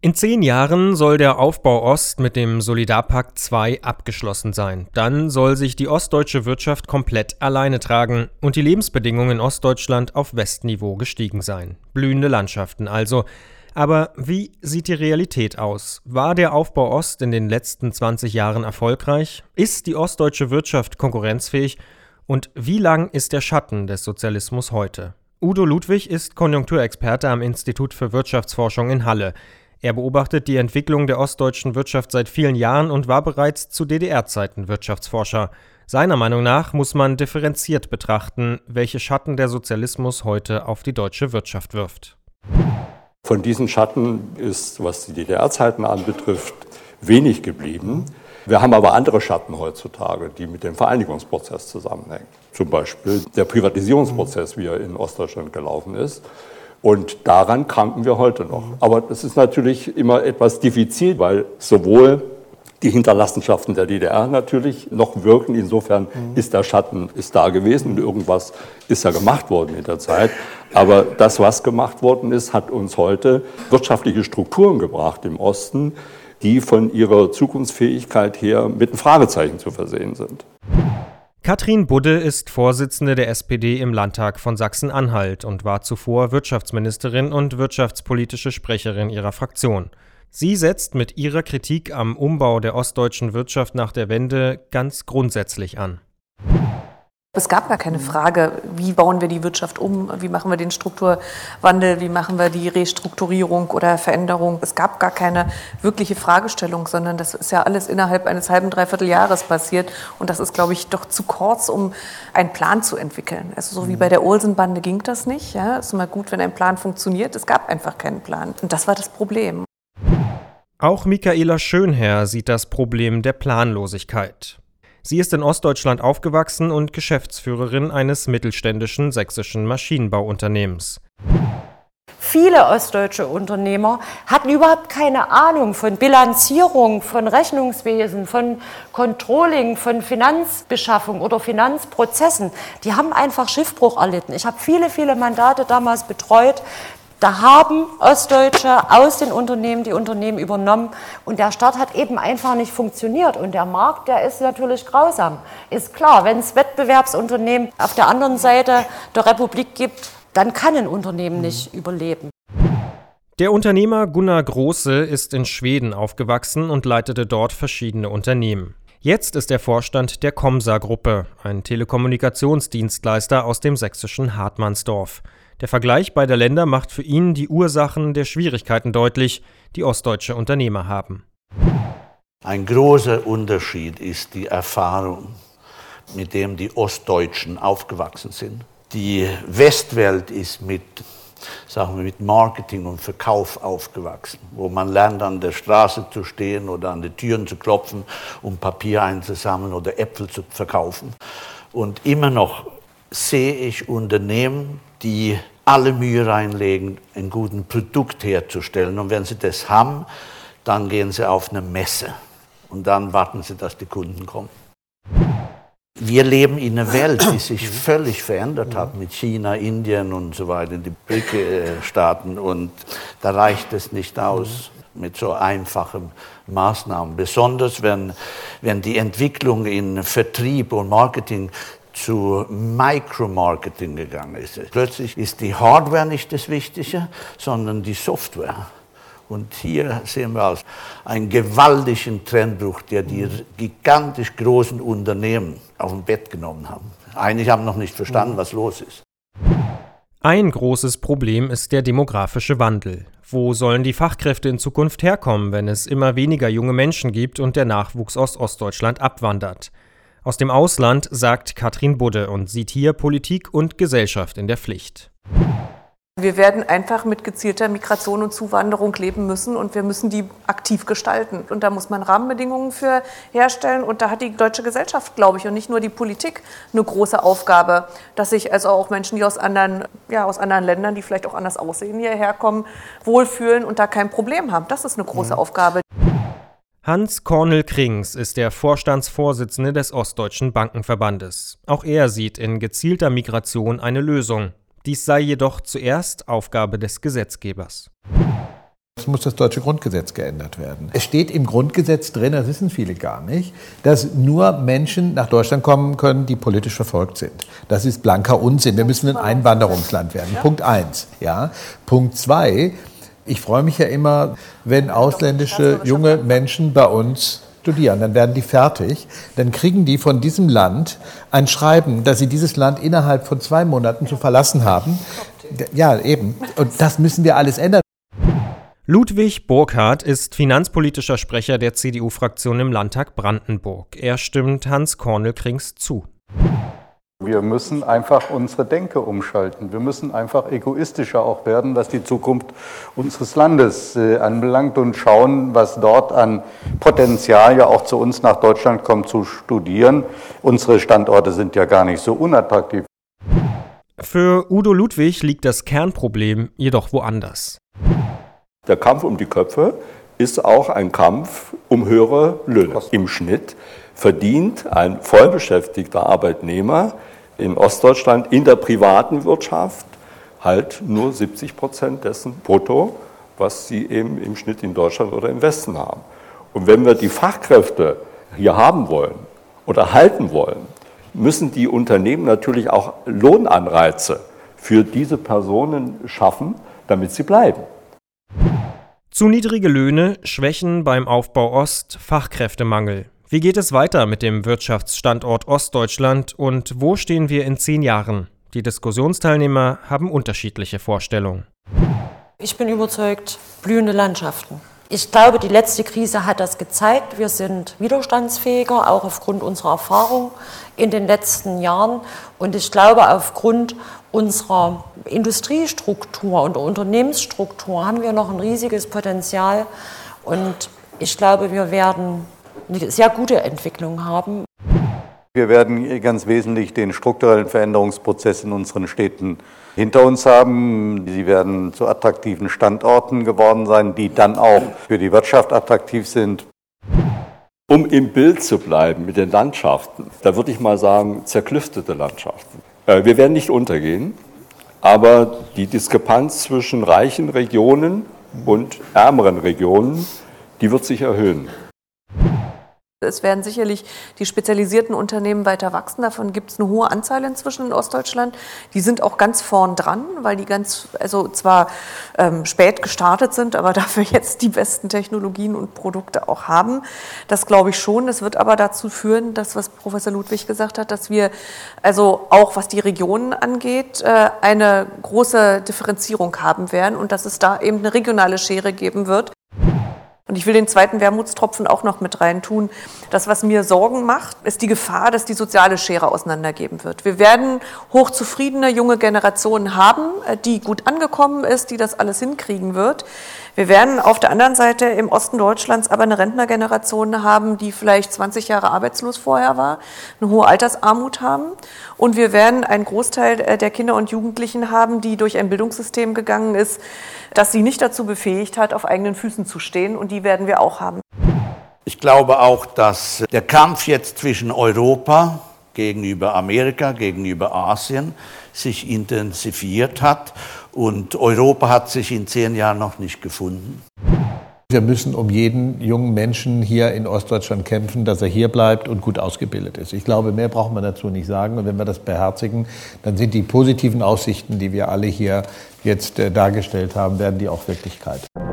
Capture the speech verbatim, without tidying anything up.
In zehn Jahren soll der Aufbau Ost mit dem Solidarpakt zwei abgeschlossen sein. Dann soll sich die ostdeutsche Wirtschaft komplett alleine tragen und die Lebensbedingungen in Ostdeutschland auf Westniveau gestiegen sein. Blühende Landschaften also. Aber wie sieht die Realität aus? War der Aufbau Ost in den letzten zwanzig Jahren erfolgreich? Ist die ostdeutsche Wirtschaft konkurrenzfähig? Und wie lang ist der Schatten des Sozialismus heute? Udo Ludwig ist Konjunkturexperte am Institut für Wirtschaftsforschung in Halle. Er beobachtet die Entwicklung der ostdeutschen Wirtschaft seit vielen Jahren und war bereits zu D D R-Zeiten Wirtschaftsforscher. Seiner Meinung nach muss man differenziert betrachten, welche Schatten der Sozialismus heute auf die deutsche Wirtschaft wirft. Von diesen Schatten ist, was die D D R-Zeiten anbetrifft, wenig geblieben. Wir haben aber andere Schatten heutzutage, die mit dem Vereinigungsprozess zusammenhängen. Zum Beispiel der Privatisierungsprozess, wie er in Ostdeutschland gelaufen ist. Und daran kranken wir heute noch. Aber das ist natürlich immer etwas diffizil, weil sowohl die Hinterlassenschaften der D D R natürlich noch wirken. Insofern ist der Schatten ist da gewesen und irgendwas ist ja gemacht worden in der Zeit. Aber das, was gemacht worden ist, hat uns heute wirtschaftliche Strukturen gebracht im Osten, die von ihrer Zukunftsfähigkeit her mit einem Fragezeichen zu versehen sind. Katrin Budde ist Vorsitzende der S P D im Landtag von Sachsen-Anhalt und war zuvor Wirtschaftsministerin und wirtschaftspolitische Sprecherin ihrer Fraktion. Sie setzt mit ihrer Kritik am Umbau der ostdeutschen Wirtschaft nach der Wende ganz grundsätzlich an. Es gab gar keine Frage, wie bauen wir die Wirtschaft um, wie machen wir den Strukturwandel, wie machen wir die Restrukturierung oder Veränderung. Es gab gar keine wirkliche Fragestellung, sondern das ist ja alles innerhalb eines halben, dreiviertel Jahres passiert. Und das ist, glaube ich, doch zu kurz, um einen Plan zu entwickeln. Also so wie bei der Olsenbande ging das nicht. Ja, es ist immer gut, wenn ein Plan funktioniert. Es gab einfach keinen Plan. Und das war das Problem. Auch Michaela Schönherr sieht das Problem der Planlosigkeit. Sie ist in Ostdeutschland aufgewachsen und Geschäftsführerin eines mittelständischen sächsischen Maschinenbauunternehmens. Viele ostdeutsche Unternehmer hatten überhaupt keine Ahnung von Bilanzierung, von Rechnungswesen, von Controlling, von Finanzbeschaffung oder Finanzprozessen. Die haben einfach Schiffbruch erlitten. Ich habe viele, viele Mandate damals betreut. Da haben Ostdeutsche aus den Unternehmen die Unternehmen übernommen und der Staat hat eben einfach nicht funktioniert. Und der Markt, der ist natürlich grausam. Ist klar, wenn es Wettbewerbsunternehmen auf der anderen Seite der Republik gibt, dann kann ein Unternehmen nicht überleben. Der Unternehmer Gunnar Große ist in Schweden aufgewachsen und leitete dort verschiedene Unternehmen. Jetzt ist er Vorstand der Comsa-Gruppe, ein Telekommunikationsdienstleister aus dem sächsischen Hartmannsdorf. Der Vergleich beider Länder macht für ihn die Ursachen der Schwierigkeiten deutlich, die ostdeutsche Unternehmer haben. Ein großer Unterschied ist die Erfahrung, mit dem die Ostdeutschen aufgewachsen sind. Die Westwelt ist mit, sagen wir, mit Marketing und Verkauf aufgewachsen, wo man lernt, an der Straße zu stehen oder an die Türen zu klopfen, um Papier einzusammeln oder Äpfel zu verkaufen. Und immer noch sehe ich Unternehmen, die alle Mühe reinlegen, ein gutes Produkt herzustellen. Und wenn sie das haben, dann gehen sie auf eine Messe. Und dann warten sie, dass die Kunden kommen. Wir leben in einer Welt, die sich völlig verändert hat mit China, Indien und so weiter, die B R I C-Staaten. Und da reicht es nicht aus mit so einfachen Maßnahmen. Besonders wenn, wenn die Entwicklung in Vertrieb und Marketing zu Micromarketing gegangen ist. Plötzlich ist die Hardware nicht das Wichtige, sondern die Software. Und hier sehen wir einen gewaltigen Trendbruch, der die gigantisch großen Unternehmen auf dem Bett genommen haben. Einige haben noch nicht verstanden, was los ist. Ein großes Problem ist der demografische Wandel. Wo sollen die Fachkräfte in Zukunft herkommen, wenn es immer weniger junge Menschen gibt und der Nachwuchs aus Ostdeutschland abwandert? Aus dem Ausland sagt Katrin Budde und sieht hier Politik und Gesellschaft in der Pflicht. Wir werden einfach mit gezielter Migration und Zuwanderung leben müssen und wir müssen die aktiv gestalten. Und da muss man Rahmenbedingungen für herstellen und da hat die deutsche Gesellschaft, glaube ich, und nicht nur die Politik eine große Aufgabe, dass sich also auch Menschen, die aus anderen, ja, aus anderen Ländern, die vielleicht auch anders aussehen, hierher kommen, wohlfühlen und da kein Problem haben. Das ist eine große Aufgabe. Hans Kornel Krings ist der Vorstandsvorsitzende des Ostdeutschen Bankenverbandes. Auch er sieht in gezielter Migration eine Lösung. Dies sei jedoch zuerst Aufgabe des Gesetzgebers. Es muss das deutsche Grundgesetz geändert werden. Es steht im Grundgesetz drin, das wissen viele gar nicht, dass nur Menschen nach Deutschland kommen können, die politisch verfolgt sind. Das ist blanker Unsinn. Wir müssen ein Einwanderungsland werden. Punkt eins. Ja. Punkt zwei. Ich freue mich ja immer, wenn ausländische junge Menschen bei uns studieren. Dann werden die fertig. Dann kriegen die von diesem Land ein Schreiben, dass sie dieses Land innerhalb von zwei Monaten zu verlassen haben. Ja, eben. Und das müssen wir alles ändern. Ludwig Burkhardt ist finanzpolitischer Sprecher der C D U-Fraktion im Landtag Brandenburg. Er stimmt Hans Kornel-Krings zu. Wir müssen einfach unsere Denke umschalten. Wir müssen einfach egoistischer auch werden, was die Zukunft unseres Landes äh, anbelangt und schauen, was dort an Potenzial ja auch zu uns nach Deutschland kommt, zu studieren. Unsere Standorte sind ja gar nicht so unattraktiv. Für Udo Ludwig liegt das Kernproblem jedoch woanders. Der Kampf um die Köpfe ist auch ein Kampf um höhere Löhne. Im Schnitt verdient ein vollbeschäftigter Arbeitnehmer in Ostdeutschland in der privaten Wirtschaft halt nur siebzig Prozent dessen brutto, was sie eben im Schnitt in Deutschland oder im Westen haben. Und wenn wir die Fachkräfte hier haben wollen oder halten wollen, müssen die Unternehmen natürlich auch Lohnanreize für diese Personen schaffen, damit sie bleiben. Zu niedrige Löhne, Schwächen beim Aufbau Ost, Fachkräftemangel. Wie geht es weiter mit dem Wirtschaftsstandort Ostdeutschland und wo stehen wir in zehn Jahren? Die Diskussionsteilnehmer haben unterschiedliche Vorstellungen. Ich bin überzeugt, blühende Landschaften. Ich glaube, die letzte Krise hat das gezeigt. Wir sind widerstandsfähiger, auch aufgrund unserer Erfahrung in den letzten Jahren. Und ich glaube, aufgrund unserer Industriestruktur und Unternehmensstruktur haben wir noch ein riesiges Potenzial. Und ich glaube, wir werden eine sehr gute Entwicklung haben. Wir werden ganz wesentlich den strukturellen Veränderungsprozess in unseren Städten hinter uns haben. Sie werden zu attraktiven Standorten geworden sein, die dann auch für die Wirtschaft attraktiv sind. Um im Bild zu bleiben mit den Landschaften, da würde ich mal sagen, zerklüftete Landschaften. Wir werden nicht untergehen, aber die Diskrepanz zwischen reichen Regionen und ärmeren Regionen, die wird sich erhöhen. Es werden sicherlich die spezialisierten Unternehmen weiter wachsen. Davon gibt es eine hohe Anzahl inzwischen in Ostdeutschland. Die sind auch ganz vorn dran, weil die ganz, also zwar ähm, spät gestartet sind, aber dafür jetzt die besten Technologien und Produkte auch haben. Das glaube ich schon. Das wird aber dazu führen, dass, was Professor Ludwig gesagt hat, dass wir also auch, was die Regionen angeht, äh, eine große Differenzierung haben werden und dass es da eben eine regionale Schere geben wird. Und ich will den zweiten Wermutstropfen auch noch mit rein tun. Das, was mir Sorgen macht, ist die Gefahr, dass die soziale Schere auseinandergeben wird. Wir werden hochzufriedene junge Generationen haben, die gut angekommen ist, die das alles hinkriegen wird. Wir werden auf der anderen Seite im Osten Deutschlands aber eine Rentnergeneration haben, die vielleicht zwanzig Jahre arbeitslos vorher war, eine hohe Altersarmut haben. Und wir werden einen Großteil der Kinder und Jugendlichen haben, die durch ein Bildungssystem gegangen ist, das sie nicht dazu befähigt hat, auf eigenen Füßen zu stehen. Und die werden wir auch haben. Ich glaube auch, dass der Kampf jetzt zwischen Europa gegenüber Amerika, gegenüber Asien sich intensiviert hat. Und Europa hat sich in zehn Jahren noch nicht gefunden. Wir müssen um jeden jungen Menschen hier in Ostdeutschland kämpfen, dass er hier bleibt und gut ausgebildet ist. Ich glaube, mehr braucht man dazu nicht sagen. Und wenn wir das beherzigen, dann sind die positiven Aussichten, die wir alle hier jetzt äh, dargestellt haben, werden die auch Wirklichkeit.